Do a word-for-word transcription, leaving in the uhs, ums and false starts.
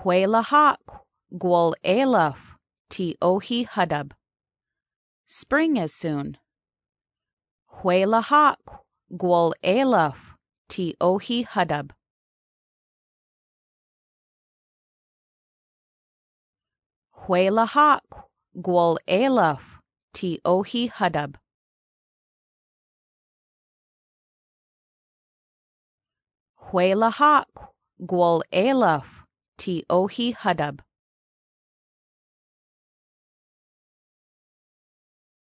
Huelahak, Gwol Elaf, Ti Ohi Hudub. Spring is soon. Huelahak, Gwol Elaf, Ti Ohi Hudub. Huelahak, Gwol Elaf, Ti Ohi Hudub. Huelahak, Gwol Elaf, Ti Ohi Hudub.